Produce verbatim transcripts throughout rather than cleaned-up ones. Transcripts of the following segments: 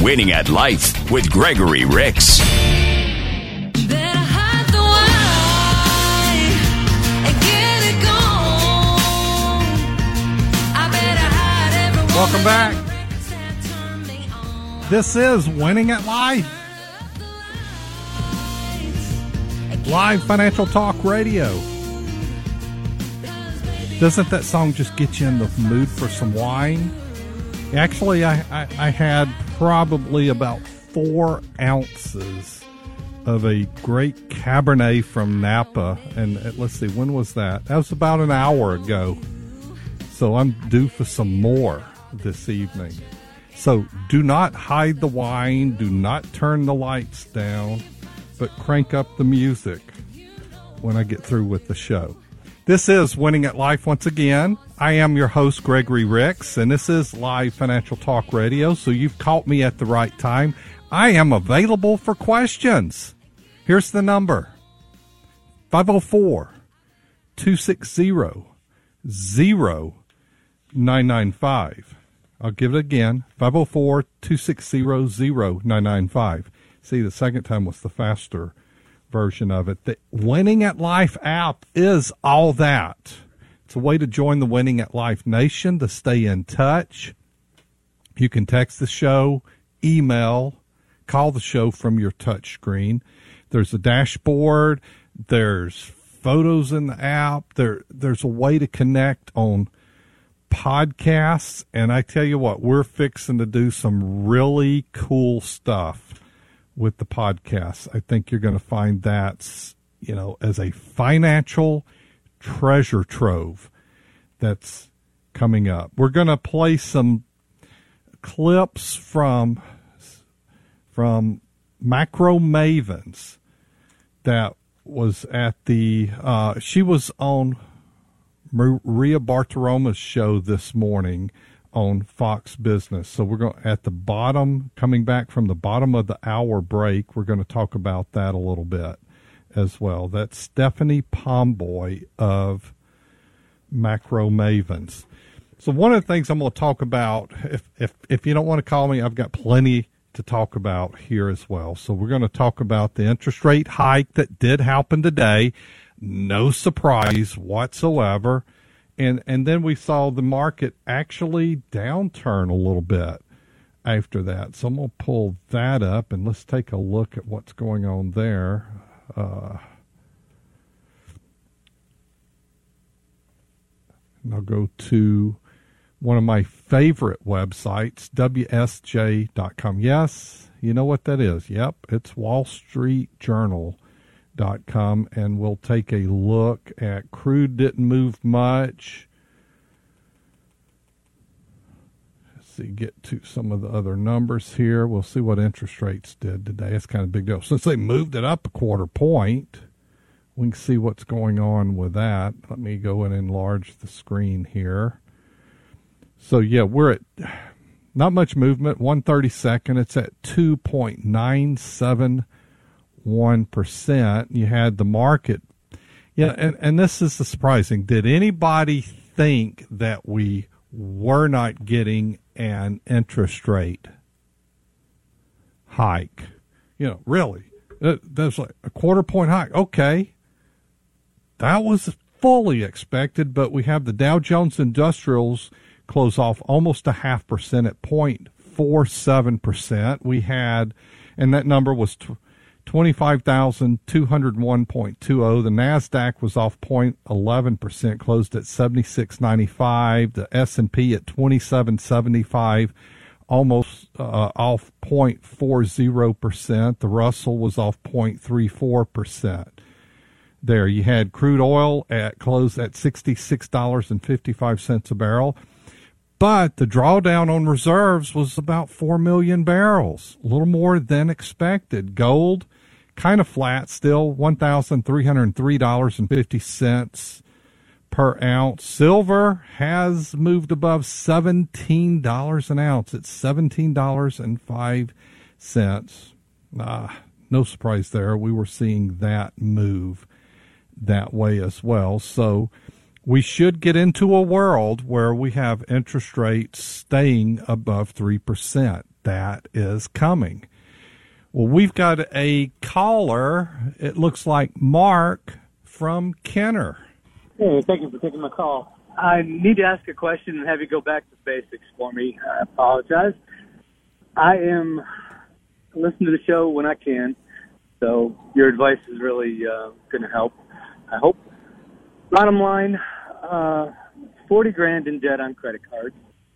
Winning at Life with Gregory Ricks. Welcome back. This is Winning at Life. Live Financial Talk Radio. Doesn't that song just get you in the mood for some wine? Actually, I, I, I had probably about four ounces of a great Cabernet from Napa. And uh, let's see, when was that? That was about an hour ago. So I'm due for some more this evening. So do not hide the wine. Do not turn the lights down, but crank up the music when I get through with the show. This is Winning at Life once again. I am your host, Gregory Ricks, and this is Live Financial Talk Radio, so you've caught me at the right time. I am available for questions. Here's the number, five oh four, two six zero, zero nine nine five. I'll give it again, five oh four, two six zero, zero nine nine five. See, the second time was the faster version of it. The Winning at Life app is all that. It's a way to join the Winning at Life Nation, to stay in touch. You can text the show, email, call the show from your touch screen. There's a dashboard. There's photos in the app. There, there's a way to connect on podcasts, and I tell you what, we're fixing to do some really cool stuff with the podcasts. I think you're going to find that, you know, as a financial treasure trove that's coming up. We're going to play some clips from from Macro Mavens that was at the uh, she was on Maria Bartiromo's show this morning on Fox Business. So we're going at the bottom, coming back from the bottom of the hour break, we're going to talk about that a little bit as well. That's Stephanie Pomboy of Macro Mavens. So one of the things I'm going to talk about, if if if you don't want to call me, I've got plenty to talk about here as well. So we're going to talk about the interest rate hike that did happen today. No surprise whatsoever. And and then we saw the market actually downturn a little bit after that. So I'm going to pull that up, and let's take a look at what's going on there. Uh, and I'll go to one of my favorite websites, W S J dot com. Yes, you know what that is. Yep, it's Wall Street Journal. Dot com, and we'll take a look at crude. Didn't move much. Let's see, get to some of the other numbers here. We'll see what interest rates did today. It's kind of a big deal. Since they moved it up a quarter point, we can see what's going on with that. Let me go and enlarge the screen here. So yeah, we're at not much movement. one thirty-second. It's at two point nine seven one percent. You had the market. Yeah, and, and this is the surprising. Did anybody think that we were not getting an interest rate hike? You know, really? That's like a quarter point hike. Okay. That was fully expected, but we have the Dow Jones Industrials close off almost a half percent at zero point four seven percent. We had, and that number was t- twenty-five thousand two hundred one point two zero. The NASDAQ was off zero point one one percent, closed at seventy-six ninety-five. The S and P at twenty-seven seventy-five, almost uh, off zero point four zero percent. The Russell was off zero point three four percent. There, you had crude oil at close at sixty-six dollars and fifty-five cents a barrel. But the drawdown on reserves was about four million barrels, a little more than expected. Gold, kind of flat still, one thousand three hundred three dollars and fifty cents per ounce. Silver has moved above seventeen dollars an ounce. It's seventeen dollars and five cents. Ah, no surprise there. We were seeing that move that way as well. So we should get into a world where we have interest rates staying above three percent. that is coming. Well, we've got a caller. It looks like Mark from Kenner. Hey, thank you for taking my call. I need to ask a question and have you go back to basics for me. I apologize. I am listening to the show when I can, so your advice is really uh, going to help, I hope. Bottom line, uh, forty grand in debt on credit cards,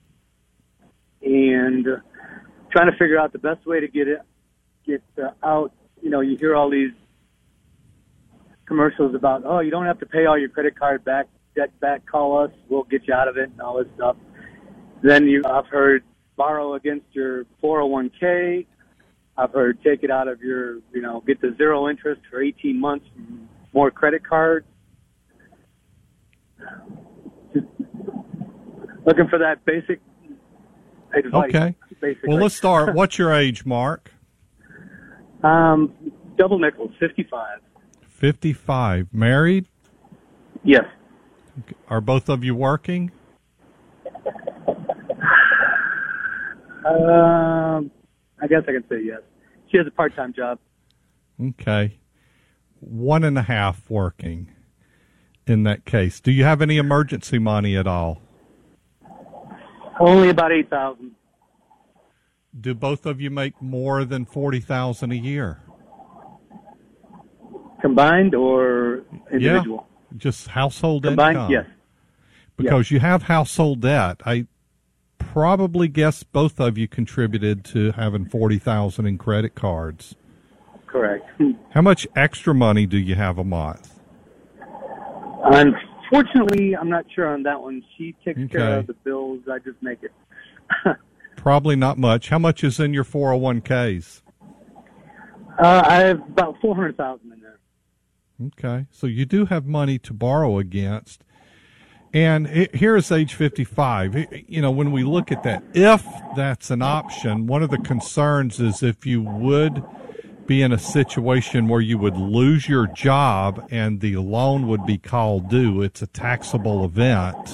and uh, trying to figure out the best way to get it get uh, out. You know, you hear all these commercials about, oh, you don't have to pay all your credit card back, debt back, call us, we'll get you out of it, and all this stuff. Then you, I've heard borrow against your four oh one k. I've heard take it out of your, you know, get the zero interest for eighteen months, more credit cards. Just looking for that basic advice. Okay. Basically. Well, let's start. What's your age, Mark? Um, double nickels, fifty-five. fifty-five. Married? Yes. Are both of you working? Um, I guess I can say yes. She has a part-time job. Okay. One and a half working in that case. Do you have any emergency money at all? Only about eight thousand. Do both of you make more than forty thousand a year? Combined or individual? Yeah, just household Combined, income. yes. Because yes. you have household debt. I probably guess both of you contributed to having forty thousand in credit cards. Correct. How much extra money do you have a month? Unfortunately, I'm not sure on that one. She takes Okay. care of the bills. I just make it. Probably not much. How much is in your four oh one k's? Uh, I have about four hundred thousand in there. Okay. So you do have money to borrow against. And here is age fifty-five. You know, when we look at that, if that's an option, one of the concerns is if you would be in a situation where you would lose your job and the loan would be called due. It's a taxable event.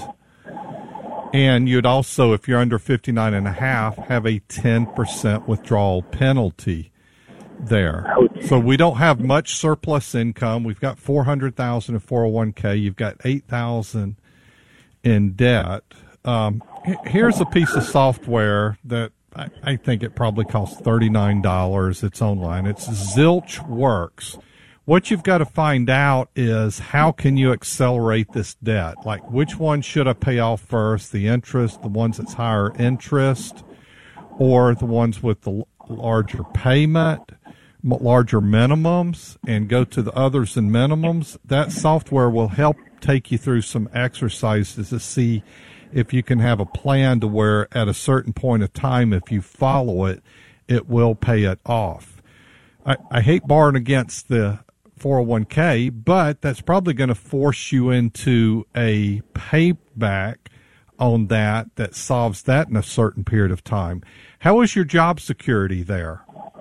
And you'd also, if you're under fifty-nine and a half, have a ten percent withdrawal penalty there. So we don't have much surplus income. We've got four hundred thousand in four oh one k. You've got eight thousand in debt. Um, here's a piece of software that I, I think it probably costs thirty-nine dollars. It's online. It's Zilch Works. What you've got to find out is how can you accelerate this debt? Like, which one should I pay off first? The interest, the ones that's higher interest, or the ones with the larger payment, larger minimums, and go to the others and minimums? That software will help take you through some exercises to see if you can have a plan to where at a certain point of time, if you follow it, it will pay it off. I, I hate borrowing against the four oh one k, but that's probably going to force you into a payback on that that solves that in a certain period of time. How is your job security there?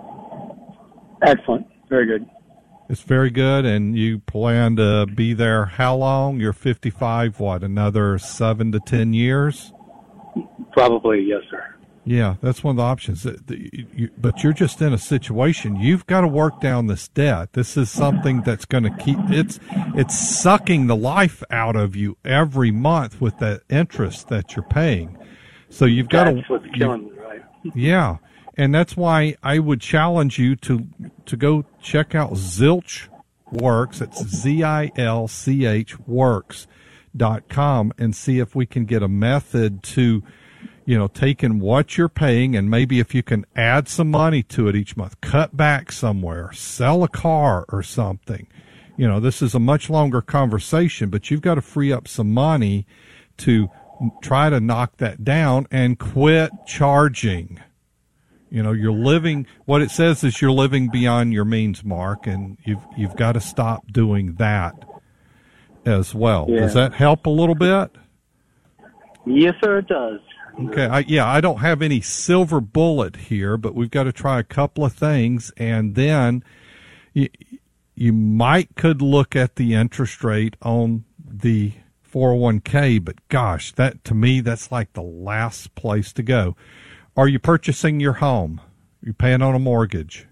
Excellent. Very good. It's very good, and you plan to be there how long? You're fifty-five, what, another seven to ten years? Probably, yes, sir. Yeah, that's one of the options. But you're just in a situation, you've got to work down this debt. This is something that's going to keep, it's it's sucking the life out of you every month with that interest that you're paying. So you've got That's to... what's killing me, right? Yeah, and that's why I would challenge you to to go check out Zilch Works. It's Z I L C H works dot com and see if we can get a method to, you know, taking what you're paying and maybe if you can add some money to it each month, cut back somewhere, sell a car or something. You know, this is a much longer conversation, but you've got to free up some money to try to knock that down and quit charging. You know, you're living, what it says is you're living beyond your means, Mark, and you've you've got to stop doing that as well. Yeah. Does that help a little bit? Yes, sir, it does. Okay, I, yeah, I don't have any silver bullet here, but we've got to try a couple of things, and then you, you might could look at the interest rate on the four oh one k, but gosh, that to me, that's like the last place to go. Are you purchasing your home? Are you paying on a mortgage?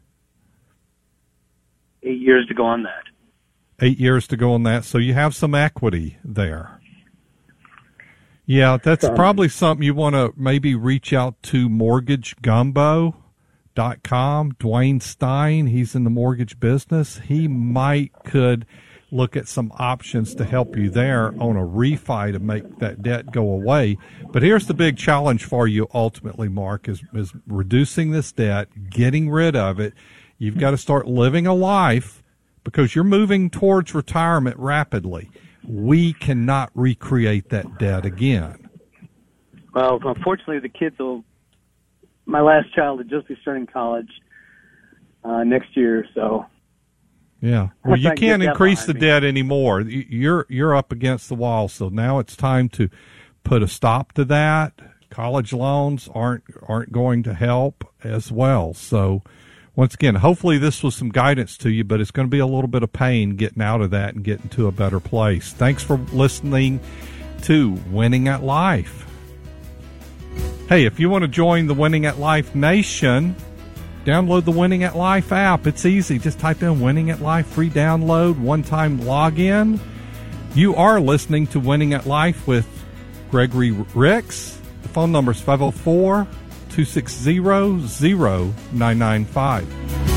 Eight years to go on that. Eight years to go on that, so you have some equity there. Yeah, that's um, probably something you want to maybe reach out to mortgage gumbo dot com. Dwayne Stein, he's in the mortgage business. He might could look at some options to help you there on a refi to make that debt go away. But here's the big challenge for you ultimately, Mark, is, is reducing this debt, getting rid of it. You've got to start living a life because you're moving towards retirement rapidly. We cannot recreate that debt again. Well, unfortunately, the kids will, my last child will just be starting college uh, next year, so. Yeah. Well, you can't increase the debt anymore. You're, you're up against the wall, so now it's time to put a stop to that. College loans aren't, aren't going to help as well. So, once again, hopefully this was some guidance to you, but it's going to be a little bit of pain getting out of that and getting to a better place. Thanks for listening to Winning at Life. Hey, if you want to join the Winning at Life Nation, download the Winning at Life app. It's easy. Just type in Winning at Life, free download, one-time login. You are listening to Winning at Life with Gregory Ricks. The phone number is five oh four, two six zero, zero nine nine five.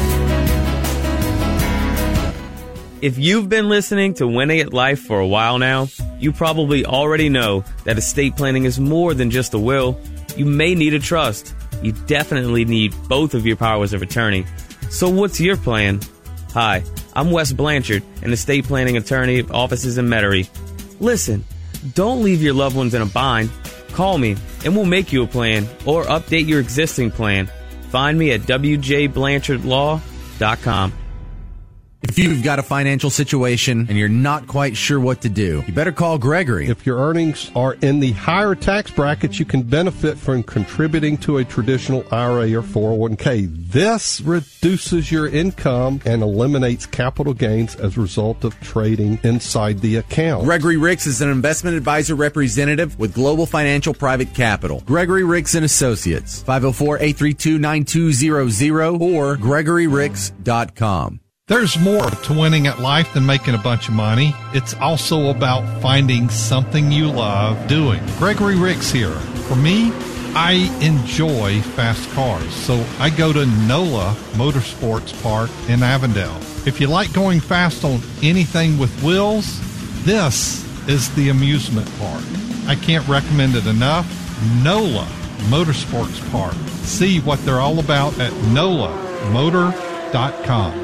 If you've been listening to Winning at Life for a while now, you probably already know that estate planning is more than just a will. You may need a trust. You definitely need both of your powers of attorney. So what's your plan? Hi, I'm Wes Blanchard, an estate planning attorney at offices in Metairie. Listen, don't leave your loved ones in a bind. Call me, and we'll make you a plan or update your existing plan. Find me at w j blanchard law dot com. If you've got a financial situation and you're not quite sure what to do, you better call Gregory. If your earnings are in the higher tax brackets, you can benefit from contributing to a traditional I R A or four oh one k. This reduces your income and eliminates capital gains as a result of trading inside the account. Gregory Ricks is an investment advisor representative with Global Financial Private Capital. Gregory Ricks and Associates, five oh four, eight three two, nine two zero zero or gregory ricks dot com. There's more to winning at life than making a bunch of money. It's also about finding something you love doing. Gregory Ricks here. For me, I enjoy fast cars, so I go to NOLA Motorsports Park in Avondale. If you like going fast on anything with wheels, this is the amusement park. I can't recommend it enough. NOLA Motorsports Park. See what they're all about at nola motor dot com.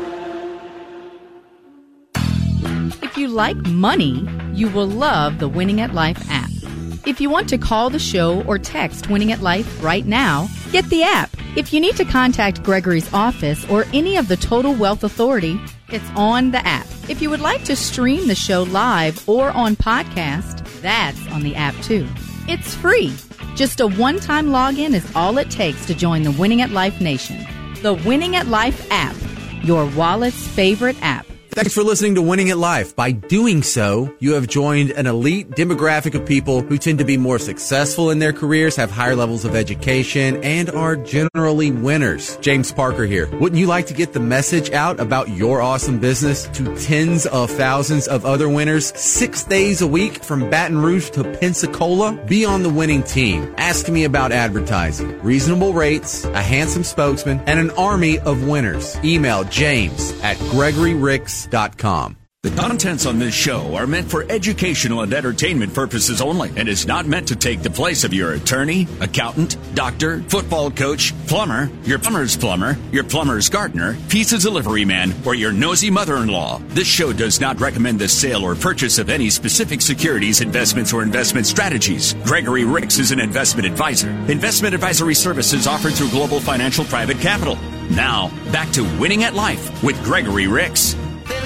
If you like money, you will love the Winning at Life app. If you want to call the show or text Winning at Life right now, get the app. If you need to contact Gregory's office or any of the Total Wealth Authority, it's on the app. If you would like to stream the show live or on podcast, that's on the app too. It's free. Just a one-time login is all it takes to join the Winning at Life Nation. The Winning at Life app, your wallet's favorite app. Thanks for listening to Winning at Life. By doing so, you have joined an elite demographic of people who tend to be more successful in their careers, have higher levels of education, and are generally winners. James Parker here. Wouldn't you like to get the message out about your awesome business to tens of thousands of other winners six days a week from Baton Rouge to Pensacola? Be on the winning team. Ask me about advertising, reasonable rates, a handsome spokesman, and an army of winners. Email James at gregory ricks dot com. The contents on this show are meant for educational and entertainment purposes only and is not meant to take the place of your attorney, accountant, doctor, football coach, plumber, your plumber's plumber, your plumber's gardener, pizza delivery man, or your nosy mother-in-law. This show does not recommend the sale or purchase of any specific securities, investments, or investment strategies. Gregory Ricks is an investment advisor. Investment advisory services offered through Global Financial Private Capital. Now, back to Winning at Life with Gregory Ricks.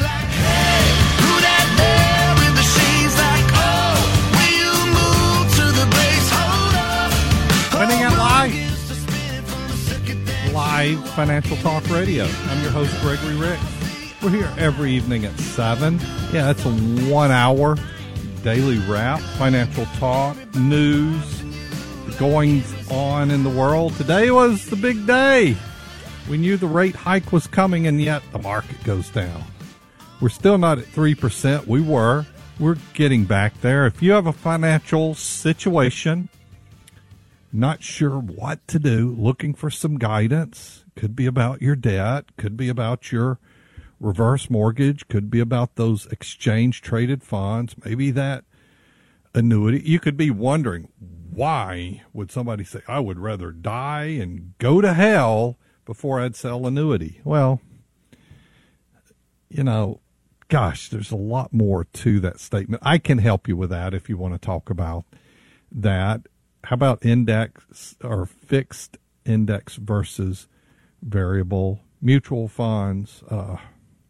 Winning at Life, live financial talk radio. I'm your host, Gregory Ricks. We're here every evening at seven. Yeah, that's a one-hour daily wrap, financial talk, news, goings on in the world? Today was the big day. We knew the rate hike was coming, and yet the market goes down. We're still not at three percent. We were. We're getting back there. If you have a financial situation, not sure what to do, looking for some guidance, could be about your debt, could be about your reverse mortgage, could be about those exchange traded funds, maybe that annuity. You could be wondering, why would somebody say, I would rather die and go to hell before I'd sell annuity? Well, you know, gosh, there's a lot more to that statement. I can help you with that if you want to talk about that. How about index or fixed index versus variable mutual funds, uh,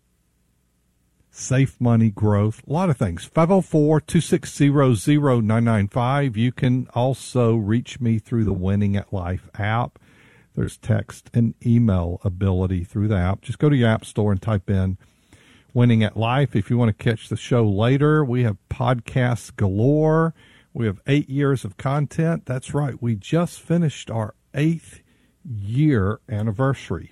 safe money growth, a lot of things. five oh four, two six zero, zero nine nine five. You can also reach me through the Winning at Life app. There's text and email ability through the app. Just go to your app store and type in Winning at Life. If you want to catch the show later, we have podcasts galore. We have eight years of content. That's right. We just finished our eighth year anniversary.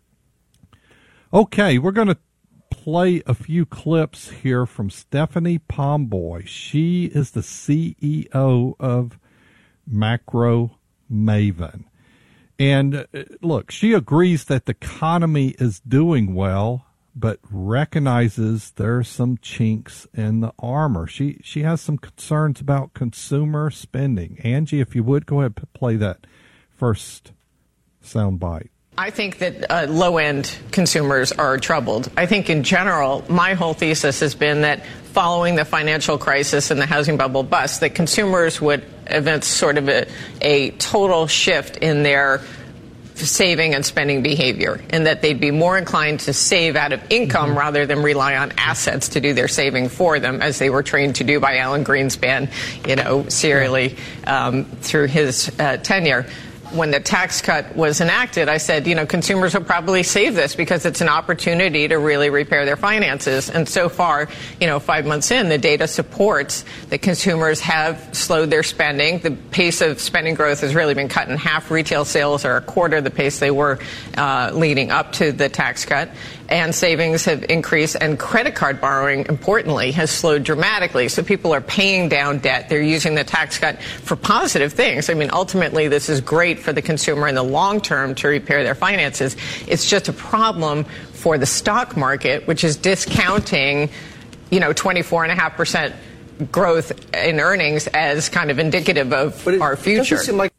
Okay, we're going to play a few clips here from Stephanie Pomboy. She is the C E O of Macro Maven. And uh, look, she agrees that the economy is doing well, but recognizes there's some chinks in the armor. She she has some concerns about consumer spending. Angie, if you would, go ahead and play that first sound bite. I think that uh, low-end consumers are troubled. I think in general, my whole thesis has been that following the financial crisis and the housing bubble bust, that consumers would evince sort of a, a total shift in their saving and spending behavior, and that they'd be more inclined to save out of income mm-hmm. rather than rely on assets to do their saving for them, as they were trained to do by Alan Greenspan, you know, serially um, through his uh, tenure. When the tax cut was enacted, I said, you know, consumers will probably save this because it's an opportunity to really repair their finances. And so far, you know, five months in, the data supports that consumers have slowed their spending. The pace of spending growth has really been cut in half. Retail sales are a quarter of the pace they were uh, leading up to the tax cut. And savings have increased, and credit card borrowing, importantly, has slowed dramatically. So people are paying down debt. They're using the tax cut for positive things. I mean, ultimately, this is great for the consumer in the long term to repair their finances. It's just a problem for the stock market, which is discounting, you know, twenty-four point five percent growth in earnings as kind of indicative of it our future. Like-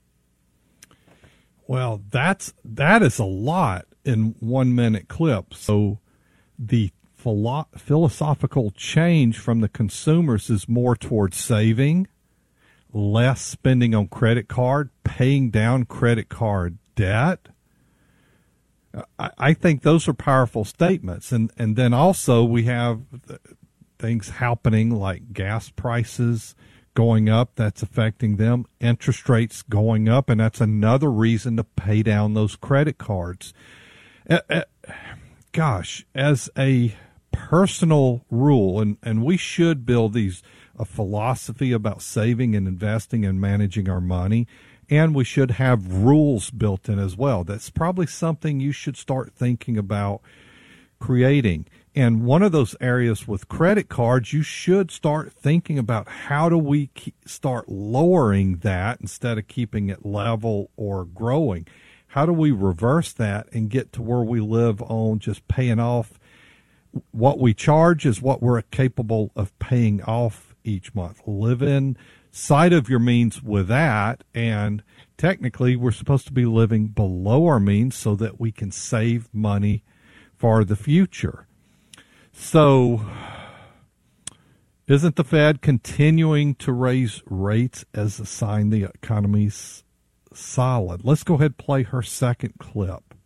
well, that's that is a lot in one minute clip. So the philo- philosophical change from the consumers is more towards saving, less spending on credit card, paying down credit card debt. I, I think those are powerful statements. And, and then also we have things happening like gas prices going up. That's affecting them. Interest rates going up. And that's another reason to pay down those credit cards. Uh, uh, gosh, as a personal rule, and, and we should build these a philosophy about saving and investing and managing our money, and we should have rules built in as well. That's probably something you should start thinking about creating. And one of those areas with credit cards, you should start thinking about how do we keep, start lowering that instead of keeping it level or growing. How do we reverse that and get to where we live on just paying off what we charge is what we're capable of paying off each month? Live inside of your means with that, and technically we're supposed to be living below our means so that we can save money for the future. So isn't the Fed continuing to raise rates as a sign the economy's solid? Let's go ahead and play her second clip.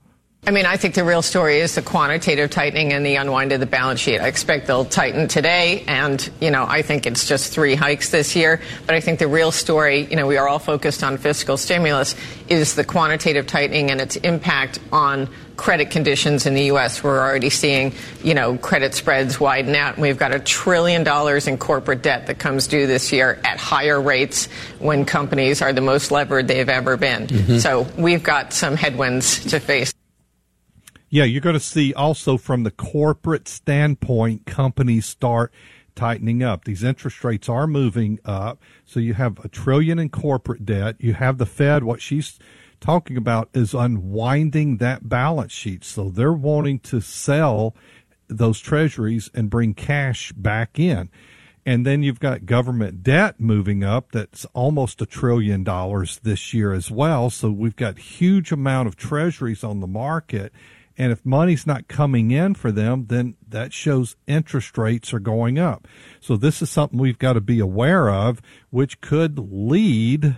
I mean, I think the real story is the quantitative tightening and the unwind of the balance sheet. I expect they'll tighten today, and, you know, I think it's just three hikes this year. But I think the real story, you know, we are all focused on fiscal stimulus, is the quantitative tightening and its impact on credit conditions in the U S. We're already seeing, you know, credit spreads widen out. And we've got a trillion dollars in corporate debt that comes due this year at higher rates when companies are the most levered they've ever been. Mm-hmm. So we've got some headwinds to face. Yeah, you're going to see also from the corporate standpoint, companies start tightening up. These interest rates are moving up. So you have a trillion in corporate debt. You have the Fed. What she's talking about is unwinding that balance sheet. So they're wanting to sell those treasuries and bring cash back in. And then you've got government debt moving up. That's almost a trillion dollars this year as well. So we've got huge amount of treasuries on the market. And if money's not coming in for them, then that shows interest rates are going up. So this is something we've got to be aware of, which could lead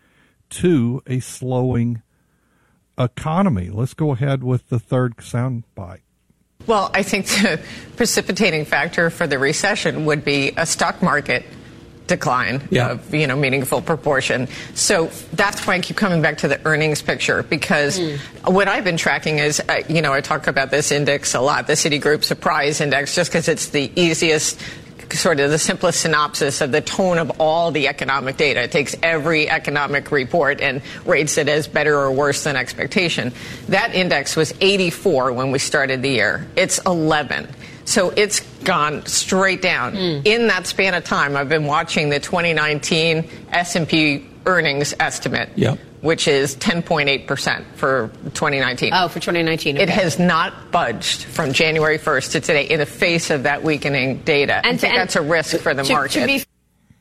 to a slowing economy. Let's go ahead with the third sound bite. Well, I think the precipitating factor for the recession would be a stock market decline yeah. of, you know, meaningful proportion. So that's why I keep coming back to the earnings picture, because mm. what I've been tracking is, uh, you know, I talk about this index a lot, the Citigroup Surprise Index, just because it's the easiest, sort of the simplest synopsis of the tone of all the economic data. It takes every economic report and rates it as better or worse than expectation. That index was eighty-four when we started the year. It's eleven. So it's gone straight down. Mm. In that span of time, I've been watching the twenty nineteen S and P earnings estimate, yep. which is ten point eight percent for twenty nineteen. Oh, for twenty nineteen. Okay. It has not budged from January first to today in the face of that weakening data. And I think and that's a risk for the to, market. To be-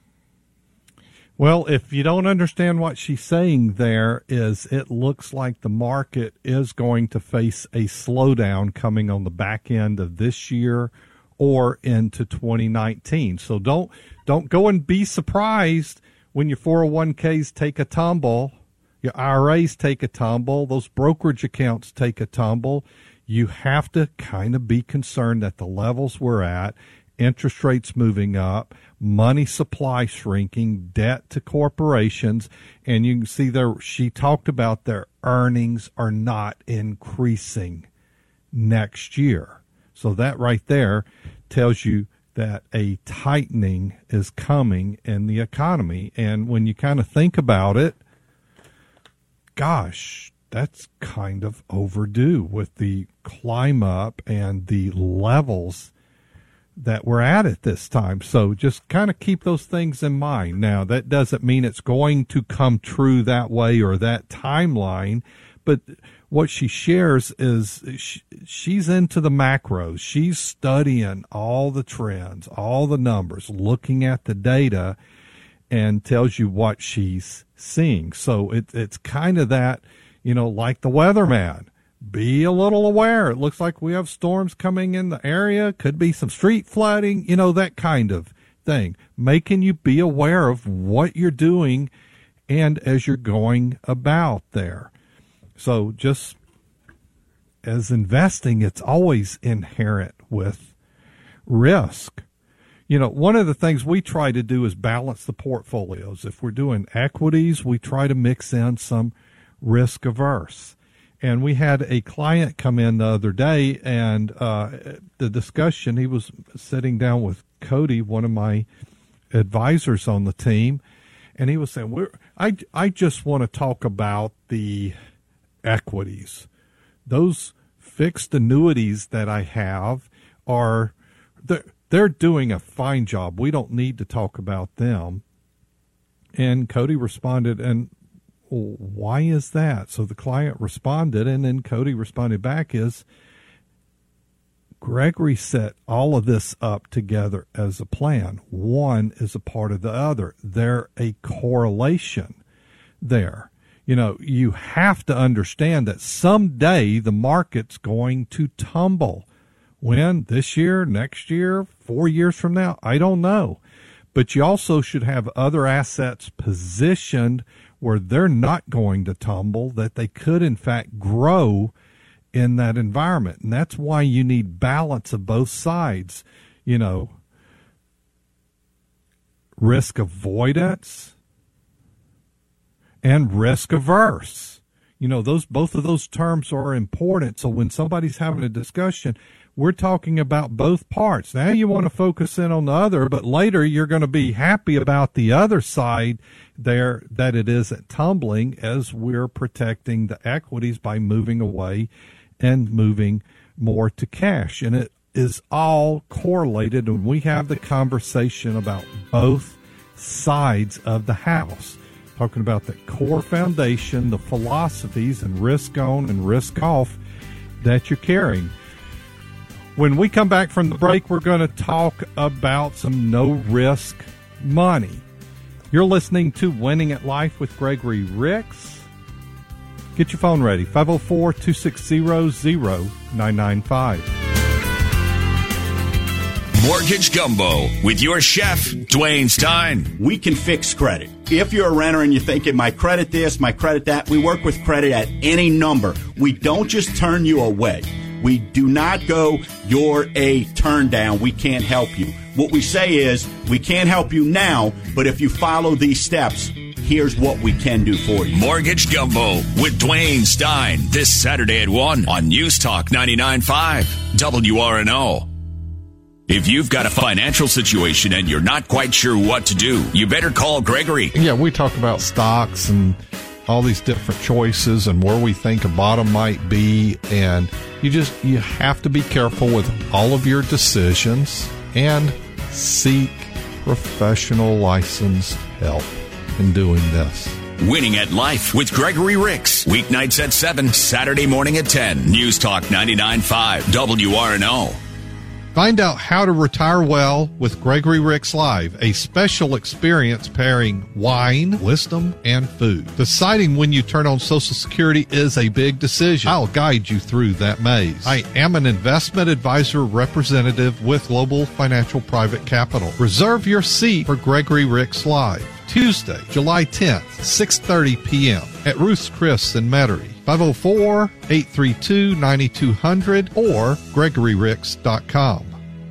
Well, if you don't understand what she's saying there, is it looks like the market is going to face a slowdown coming on the back end of this year or into twenty nineteen. So don't don't go and be surprised when your four oh one k's take a tumble, your I R As take a tumble, those brokerage accounts take a tumble. You have to kind of be concerned at the levels we're at, interest rates moving up, money supply shrinking, debt to corporations, and you can see there she talked about their earnings are not increasing next year. So that right there tells you that a tightening is coming in the economy. And when you kind of think about it, gosh, that's kind of overdue with the climb up and the levels that we're at at this time. So just kind of keep those things in mind. Now, that doesn't mean it's going to come true that way or that timeline, but what she shares is she, she's into the macros. She's studying all the trends, all the numbers, looking at the data, and tells you what she's seeing. So it, it's kind of that, you know, like the weatherman. Be a little aware. It looks like we have storms coming in the area. Could be some street flooding, you know, that kind of thing. Making you be aware of what you're doing and as you're going about there. So just as investing, it's always inherent with risk. You know, one of the things we try to do is balance the portfolios. If we're doing equities, we try to mix in some risk averse. And we had a client come in the other day, and uh, the discussion, he was sitting down with Cody, one of my advisors on the team, and he was saying, We're, I, I just want to talk about the equities. Those fixed annuities that I have are, they're, they're doing a fine job. We don't need to talk about them. And Cody responded, and why is that? So the client responded, and then Cody responded back is, Gregory set all of this up together as a plan. One is a part of the other. They're a correlation there. You know, you have to understand that someday the market's going to tumble. When? This year, next year, four years from now? I don't know. But you also should have other assets positioned where they're not going to tumble, that they could, in fact, grow in that environment. And that's why you need balance of both sides, you know, risk avoidance and risk averse. You know, those both of those terms are important. So when somebody's having a discussion, we're talking about both parts. Now you want to focus in on the other, but later you're going to be happy about the other side there that it isn't tumbling, as we're protecting the equities by moving away and moving more to cash. And it is all correlated when we have the conversation about both sides of the house. Talking about the core foundation, the philosophies and risk on and risk off that you're carrying. When we come back from the break, we're going to talk about some no-risk money. You're listening to Winning at Life with Gregory Ricks. Get your phone ready, five oh four, two six zero, zero nine nine five. Mortgage Gumbo with your chef, Dwayne Stein. We can fix credit. If you're a renter and you're thinking, my credit this, my credit that, we work with credit at any number. We don't just turn you away. We do not go, you're a turn down, we can't help you. What we say is, we can't help you now, but if you follow these steps, here's what we can do for you. Mortgage Gumbo with Dwayne Stein this Saturday at one on News Talk ninety-nine point five W R N O. If you've got a financial situation and you're not quite sure what to do, you better call Gregory. Yeah, we talk about stocks and all these different choices and where we think a bottom might be, and you just you have to be careful with all of your decisions and seek professional licensed help in doing this. Winning at Life with Gregory Ricks, weeknights at seven, Saturday morning at ten. News Talk ninety-nine point five W R N O. Find out how to retire well with Gregory Ricks Live, a special experience pairing wine, wisdom, and food. Deciding when you turn on Social Security is a big decision. I'll guide you through that maze. I am an investment advisor representative with Global Financial Private Capital. Reserve your seat for Gregory Ricks Live, Tuesday, July tenth, six thirty p.m. at Ruth's Chris in Metairie. five oh four, eight three two, nine two hundred or gregory ricks dot com.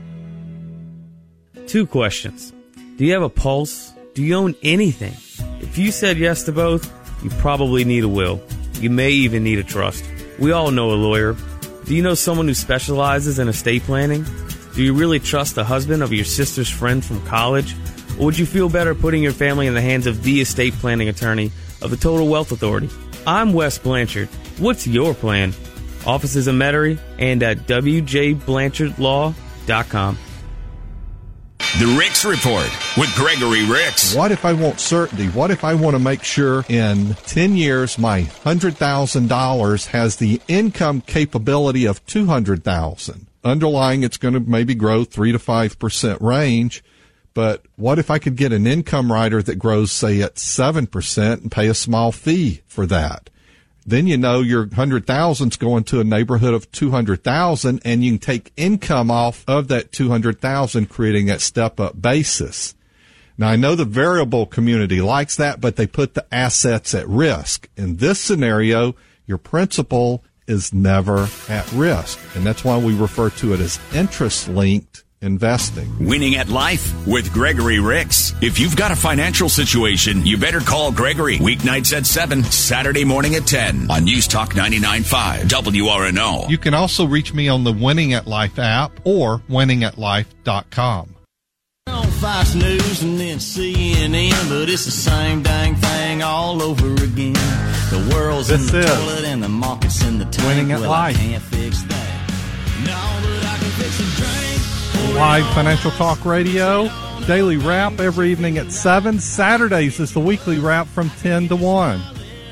Two questions. Do you have a pulse? Do you own anything? If you said yes to both, you probably need a will. You may even need a trust. We all know a lawyer. Do you know someone who specializes in estate planning? Do you really trust the husband of your sister's friend from college? Or would you feel better putting your family in the hands of the estate planning attorney of the Total Wealth Authority? I'm Wes Blanchard. What's your plan? Offices in Metairie and at w j blanchard law dot com. The Ricks Report with Gregory Ricks. What if I want certainty? What if I want to make sure in ten years my one hundred thousand dollars has the income capability of two hundred thousand dollars? Underlying, it's going to maybe grow three to five percent range. But what if I could get an income rider that grows, say, at seven percent and pay a small fee for that? Then you know your one hundred thousand is going to a neighborhood of two hundred thousand, and you can take income off of that two hundred thousand, creating that step-up basis. Now, I know the variable community likes that, but they put the assets at risk. In this scenario, your principal is never at risk, and that's why we refer to it as interest-linked investing. Winning at Life with Gregory Ricks. If you've got a financial situation, you better call Gregory. Weeknights at seven, Saturday morning at ten on News Talk ninety-nine point five W R N O. You can also reach me on the Winning at Life app or winning at life dot com. On Fox News and then C N N, but it's the same dang thing all over again. The world's this in the is toilet and the market's in the tank. Winning at well, Life. I can't fix that. No, but I can fix a drink. Live Financial Talk Radio, daily wrap every evening at seven. Saturdays is the weekly wrap from ten to one.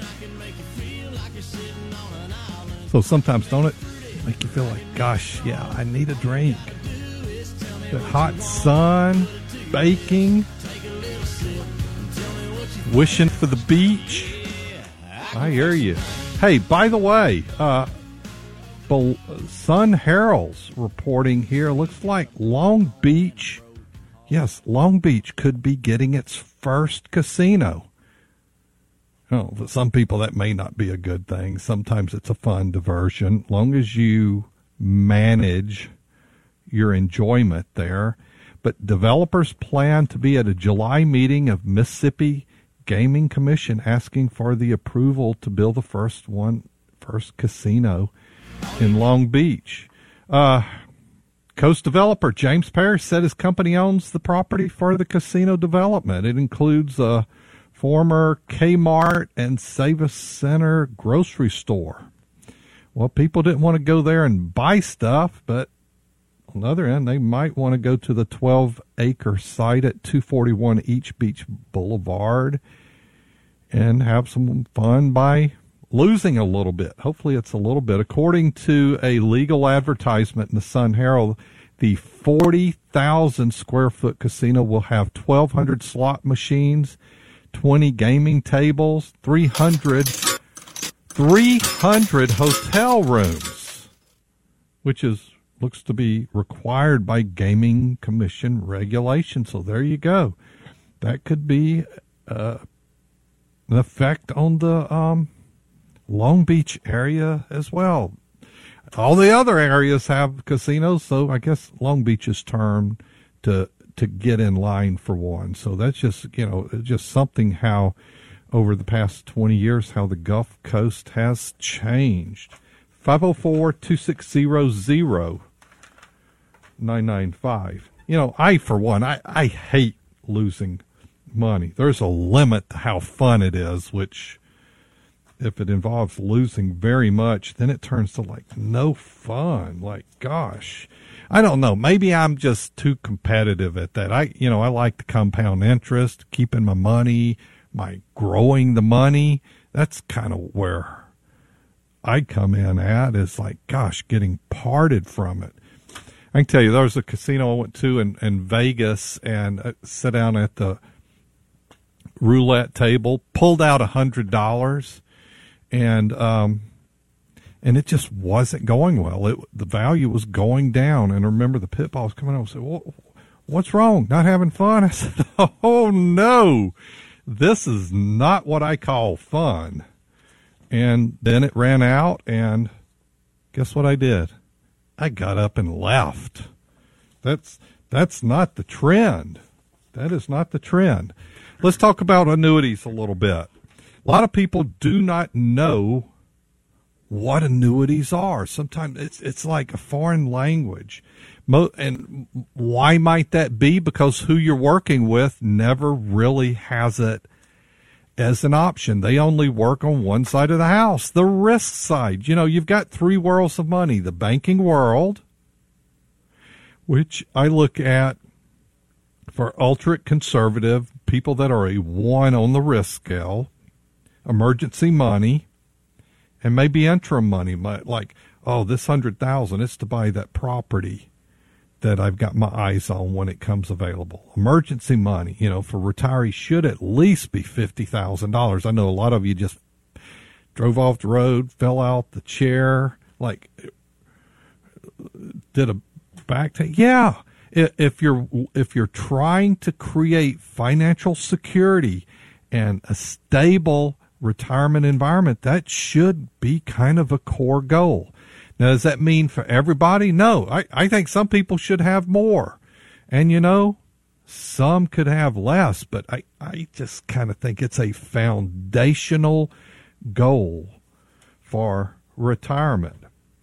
So sometimes, don't it make you feel like, gosh, yeah, I need a drink. The hot sun, baking, wishing for the beach. I hear you. Hey, by the way, uh, Sun Herald's reporting here. Looks like Long Beach, yes, Long Beach could be getting its first casino. Oh, for some people that may not be a good thing. Sometimes it's a fun diversion, long as you manage your enjoyment there. But developers plan to be at a July meeting of Mississippi Gaming Commission asking for the approval to build the first one, first casino in Long Beach. Uh, Coast developer James Parrish said his company owns the property for the casino development. It includes a former Kmart and Savas Center grocery store. Well, people didn't want to go there and buy stuff, but on the other end, they might want to go to the twelve-acre site at two forty-one East Beach Boulevard and have some fun by losing a little bit. Hopefully it's a little bit. According to a legal advertisement in the Sun Herald, the forty thousand square foot casino will have twelve hundred slot machines, twenty gaming tables, three hundred, three hundred hotel rooms, which is looks to be required by Gaming Commission regulation. So there you go. That could be uh, an effect on the um, Long Beach area as well. All the other areas have casinos, so I guess Long Beach's turn to to get in line for one. So that's just, you know, just something how over the past twenty years, how the Gulf Coast has changed. five oh four, two six zero, zero nine nine five. You know, I, for one, I, I hate losing money. There's a limit to how fun it is, which if it involves losing very much, then it turns to like no fun. Like, gosh, I don't know. Maybe I'm just too competitive at that. I, you know, I like the compound interest, keeping my money, my growing the money. That's kind of where I come in at, is like, gosh, getting parted from it. I can tell you, there was a casino I went to in, in Vegas and uh, sat down at the roulette table, pulled out a hundred dollars, and um, and it just wasn't going well. It the value was going down, and I remember the pit boss coming over and said, well, "What's wrong? Not having fun?" I said, "Oh no, this is not what I call fun." And then it ran out, and guess what I did? I got up and left. That's that's not the trend. That is not the trend. Let's talk about annuities a little bit. A lot of people do not know what annuities are. Sometimes it's it's like a foreign language. Mo- and why might that be? Because who you're working with never really has it as an option. They only work on one side of the house, the risk side. You know, you've got three worlds of money. The banking world, which I look at for ultra conservative people that are a one on the risk scale, emergency money, and maybe interim money, like, oh, this hundred thousand, it's to buy that property that I've got my eyes on when it comes available. Emergency money, you know, for retirees should at least be fifty thousand dollars. I know a lot of you just drove off the road, fell out the chair, like did a back take. Yeah. If you're, if you're trying to create financial security and a stable retirement environment, that should be kind of a core goal. Now, does that mean for everybody? No, I, I think some people should have more. And, you know, some could have less, but I, I just kind of think it's a foundational goal for retirement.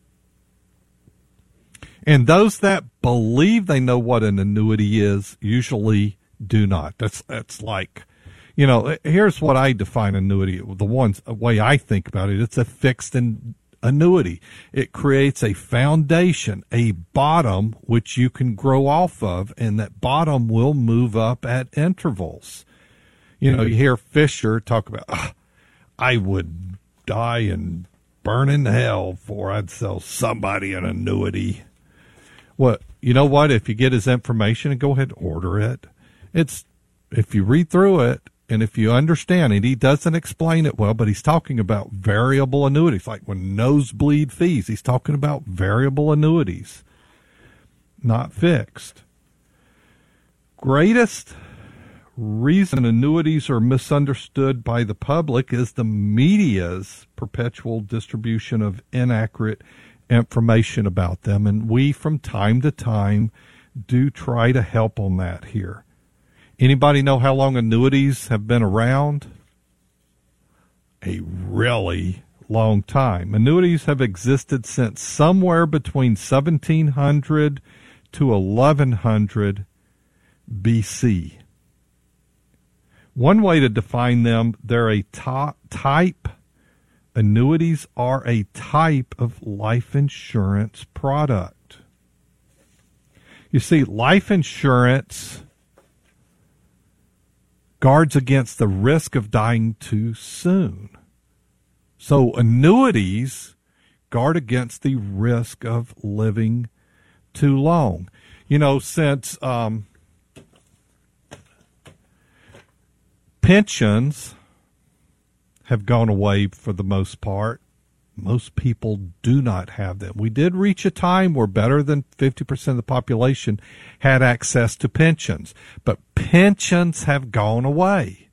And those that believe they know what an annuity is usually do not. That's, that's like, you know, here's what I define annuity. The ones, the way I think about it, it's a fixed and annuity. It creates a foundation, a bottom, which you can grow off of, and that bottom will move up at intervals. You know, you hear Fisher talk about, oh, I would die and burn in hell before I'd sell somebody an annuity. What, you know what? If you get his information and go ahead and order it, it's, if you read through it, and if you understand it, he doesn't explain it well, but he's talking about variable annuities, like when nosebleed fees. He's talking about variable annuities, not fixed. Greatest reason annuities are misunderstood by the public is the media's perpetual distribution of inaccurate information about them. And we, from time to time, do try to help on that here. Anybody know how long annuities have been around? A really long time. Annuities have existed since somewhere between seventeen hundred to eleven hundred B C. One way to define them, they're a top type. Annuities are a type of life insurance product. You see, life insurance guards against the risk of dying too soon. So annuities guard against the risk of living too long. You know, since um, pensions have gone away for the most part, most people do not have them. We did reach a time where better than fifty percent of the population had access to pensions, but pensions have gone away.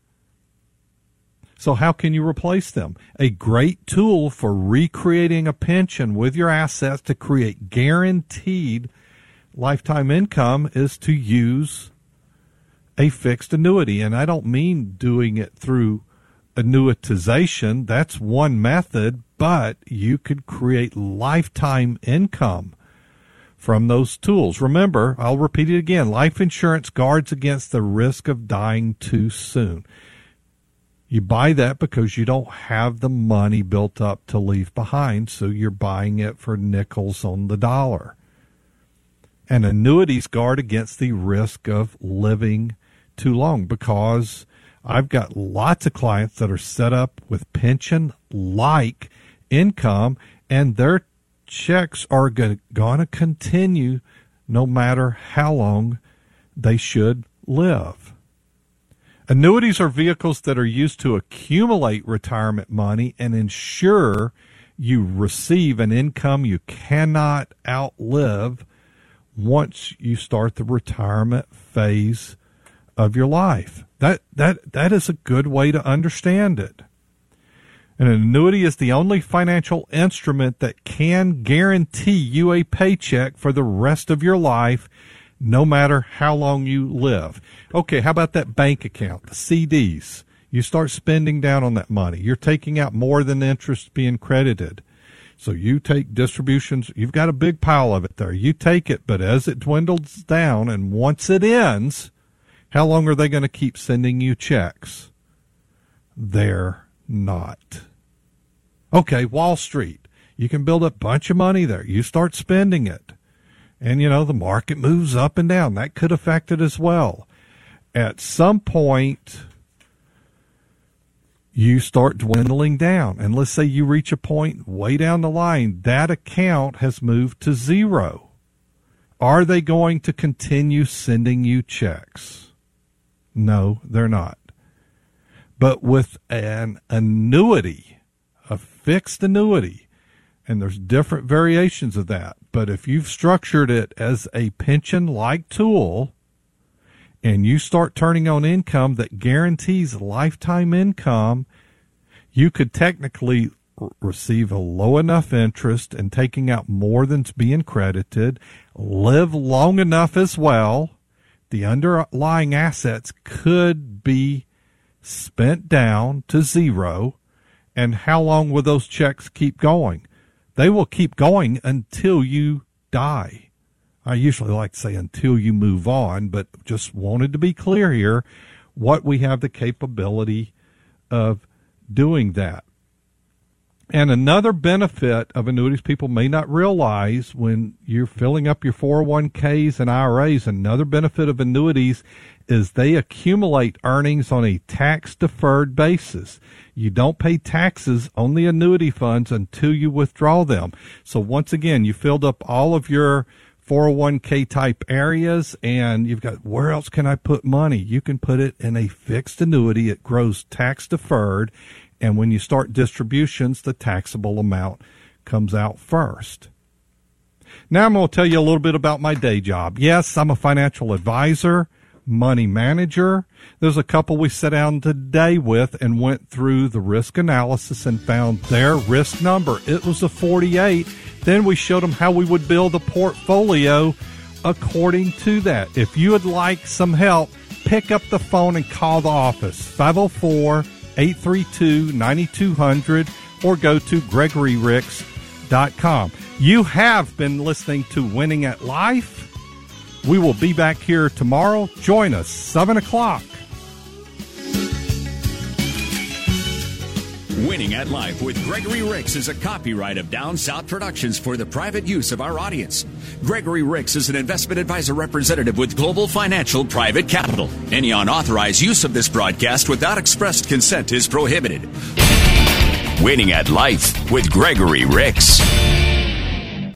So how can you replace them? A great tool for recreating a pension with your assets to create guaranteed lifetime income is to use a fixed annuity. And I don't mean doing it through annuitization. That's one method, but you could create lifetime income from those tools. Remember, I'll repeat it again, life insurance guards against the risk of dying too soon. You buy that because you don't have the money built up to leave behind, so you're buying it for nickels on the dollar. And annuities guard against the risk of living too long, because I've got lots of clients that are set up with pension-like income, and their checks are going to continue no matter how long they should live. Annuities are vehicles that are used to accumulate retirement money and ensure you receive an income you cannot outlive once you start the retirement phase of your life. That that that is a good way to understand it. An annuity is the only financial instrument that can guarantee you a paycheck for the rest of your life, no matter how long you live. Okay, how about that bank account, the C Ds? You start spending down on that money. You're taking out more than the interest being credited. So you take distributions. You've got a big pile of it there. You take it, but as it dwindles down, and once it ends, how long are they going to keep sending you checks? They're not. Okay, Wall Street. You can build a bunch of money there. You start spending it. And, you know, the market moves up and down. That could affect it as well. At some point, you start dwindling down. And let's say you reach a point way down the line, that account has moved to zero. Are they going to continue sending you checks? No, they're not. But with an annuity, a fixed annuity, and there's different variations of that, but if you've structured it as a pension-like tool and you start turning on income that guarantees lifetime income, you could technically r- receive a low enough interest and taking out more than's being credited, live long enough as well. The underlying assets could be spent down to zero. And how long will those checks keep going? They will keep going until you die. I usually like to say until you move on, but just wanted to be clear here what we have the capability of doing that. And another benefit of annuities people may not realize when you're filling up your four oh one k's and I R As, another benefit of annuities is they accumulate earnings on a tax-deferred basis. You don't pay taxes on the annuity funds until you withdraw them. So once again, you filled up all of your four oh one k type areas and you've got, where else can I put money? You can put it in a fixed annuity. It grows tax-deferred. And when you start distributions, the taxable amount comes out first. Now I'm going to tell you a little bit about my day job. Yes, I'm a financial advisor, money manager. There's a couple we sat down today with and went through the risk analysis and found their risk number. It was a forty-eight. Then we showed them how we would build a portfolio according to that. If you would like some help, pick up the phone and call the office, five oh four, eight three two, nine two hundred, or go to gregory ricks dot com. You have been listening to Winning at Life. We will be back here tomorrow. Join us, seven o'clock. Winning at Life with Gregory Ricks is a copyright of Down South Productions for the private use of our audience. Gregory Ricks is an investment advisor representative with Global Financial Private Capital. Any unauthorized use of this broadcast without expressed consent is prohibited. Winning at Life with Gregory Ricks.